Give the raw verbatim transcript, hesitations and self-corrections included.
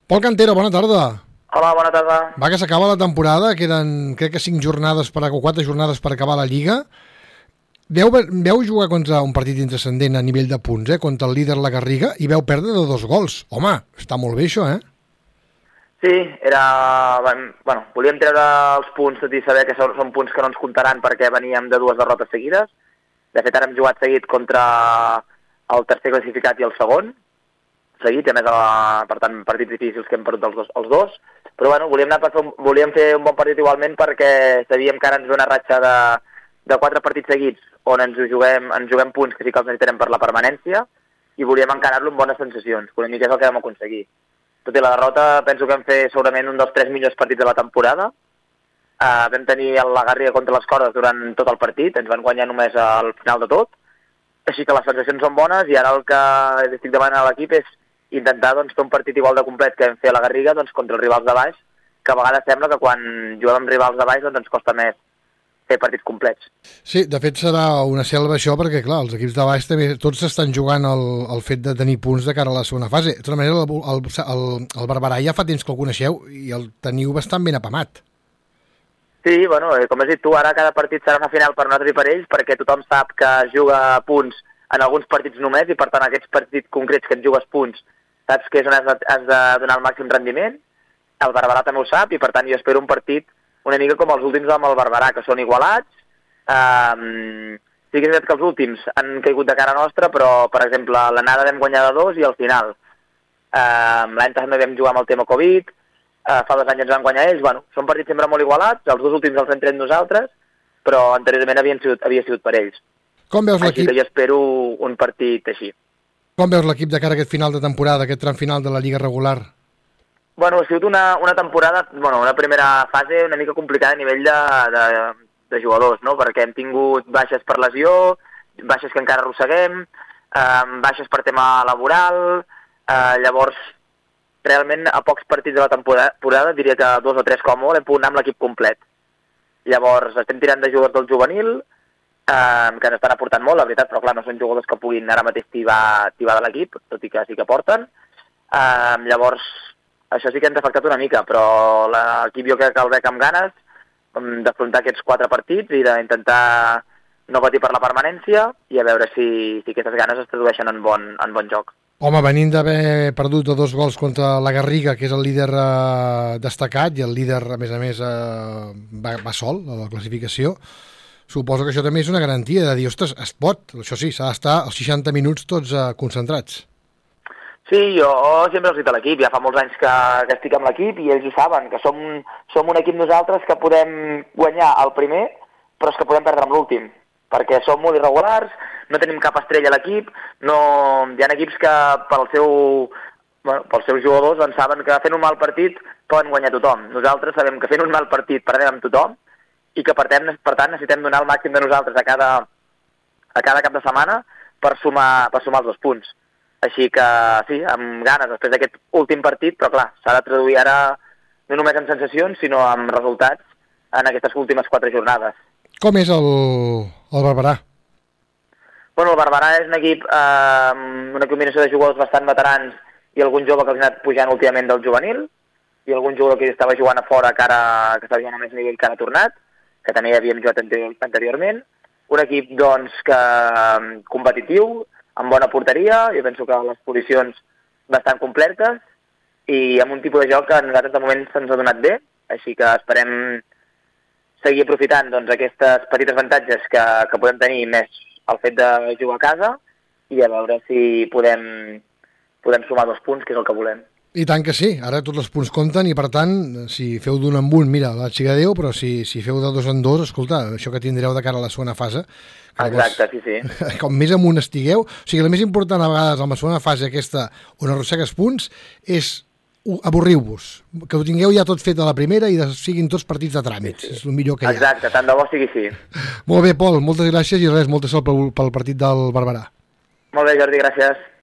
Pol Cantero, bona tarda. Hola, bona tarda. Va, que s'acaba la temporada, queden crec que cinc jornades per, o quatre jornades per acabar la Lliga. Veu, veu jugar contra un partit intrascendent a nivell de punts, eh? Contra el líder la Garriga, i veu perdre de dos gols. Home, està molt bé això, eh? Sí, era... Bueno, volíem treure els punts, tot i saber que són, són punts que no ens comptaran perquè veníem de dues derrotes seguides. De fet, ara hem jugat seguit contra el tercer classificat i el segon, seguit, a més, la, per tant, partits difícils que hem perdut els dos. Els dos. Però bueno, volíem, anar per fer un, volíem fer un bon partit igualment perquè sabíem que ara ens ve una ratxa de, de quatre partits seguits on ens juguem, ens juguem punts que sí que els necessitarem per la permanència i volíem encarar-lo amb bones sensacions, que una mica és el que vam aconseguir. Tot i la derrota, penso que vam fer segurament un dels tres millors partits de la temporada. Uh, vam tenir la Garriga contra les cordes durant tot el partit, ens van guanyar només al final de tot, així que les sensacions són bones i ara el que estic demanant a l'equip és intentar doncs, fer un partit igual de complet que vam fer a la Garriga doncs, contra els rivals de baix, que a vegades sembla que quan juguem amb rivals de baix doncs, ens costa més fer partits complets. Sí, de fet serà una selva això perquè, clar, els equips de baix també tots estan jugant el, el fet de tenir punts de cara a la segona fase. De tota manera, el, el, el, el Barberà ja fa temps que el coneixeu i el teniu bastant ben apamat. Sí, bueno, com has dit tu, ara cada partit serà una final per nosaltres i per ells perquè tothom sap que juga punts en alguns partits només i per tant aquests partits concrets que et jugues punts saps que és on has de, has de donar el màxim rendiment. El Barberà també ho sap i per tant jo espero un partit una mica com els últims amb el Barberà, que són igualats. Um, sí que és veritat que els últims han caigut de cara nostra, però, per exemple, l'anada vam guanyar de dos i al final. Um, L'any també vam jugar amb el tema Covid, uh, fa dos anys ens van guanyar ells. Bueno, són partits sempre molt igualats, els dos últims els hem tret nosaltres, però anteriorment havien sigut, havia sigut per ells. Com veus l'equip? Així que jo espero un partit així. Com veus l'equip de cara a aquest final de temporada, aquest tram final de la Lliga regular? Bueno, ha sigut una, una temporada, bueno, una primera fase una mica complicada a nivell de, de, de jugadors, no? Perquè hem tingut baixes per lesió, baixes que encara arrosseguem, eh, baixes per tema laboral, eh, llavors, realment, a pocs partits de la temporada, diria que dos o tres com molt, hem pogut anar amb l'equip complet. Llavors, estem tirant de jugadors del juvenil, eh, que ens estan aportant molt, la veritat, però clar, no són jugadors que puguin ara mateix tibar, tibar de l'equip, tot i que sí que porten. Eh, llavors, això sí que ens ha afectat una mica, però l'equip jo crec que el veig amb ganes d'afrontar aquests quatre partits i d'intentar no patir per la permanència i a veure si, si aquestes ganes es tradueixen en bon, en bon joc. Home, venint d'haver perdut dos gols contra la Garriga, que és el líder eh, destacat, i el líder, a més a més, eh, va, va sol a la classificació, suposo que això també és una garantia de dir, ostres, es pot, això sí, s'ha d'estar els seixanta minuts tots eh, concentrats. Sí, jo sempre els he dit a l'equip, ja fa molts anys que, que estic amb l'equip i ells ho saben, que som, som un equip nosaltres que podem guanyar el primer, però és que podem perdre amb l'últim, perquè som molt irregulars, no tenim cap estrella a l'equip, no, hi ha equips que pel seu, bueno, pels seus jugadors doncs saben que fent un mal partit poden guanyar tothom. Nosaltres sabem que fent un mal partit perdem amb tothom i que per tant, per tant necessitem donar el màxim de nosaltres a cada, a cada cap de setmana per sumar, per sumar els dos punts. Així que, sí, amb ganes després d'aquest últim partit, però clar, s'ha de traduir ara no només en sensacions, sinó en resultats en aquestes últimes quatre jornades. Com és el, el Barberà? Bueno, el Barberà és un equip eh, amb una combinació de jugadors bastant veterans i algun jove que els ha anat pujant últimament del juvenil i algun jugador que estava jugant a fora que, ara, que estava jugant a més nivell que ara ha tornat, que també havíem jugat anteriorment. Un equip, doncs, que competitiu, amb bona porteria, jo penso que les posicions bastant completes i amb un tipus de joc que a nosaltres de moment se'ns ha donat bé, així que esperem seguir aprofitant doncs, aquestes petites avantatges que, que podem tenir més el fet de jugar a casa i a veure si podem, podem sumar dos punts, que és el que volem. I tant que sí, ara tots els punts compten i per tant, si feu d'un en un, mira, la xigadeu, però si, si feu de dos en dos, escolta, això que tindreu de cara a la segona fase. Exacte, sí, sí. Com més amunt estigueu, o sigui, el més important a vegades amb la segona fase aquesta on arrossegues punts és avorriu-vos, que ho tingueu ja tot fet a la primera i siguin tots partits de tràmits, sí, sí. És el millor que hi ha. Exacte, tant de bo sigui així. Molt bé, Pol, moltes gràcies i res, molta sort pel, pel partit del Barberà. Molt bé, Jordi, gràcies.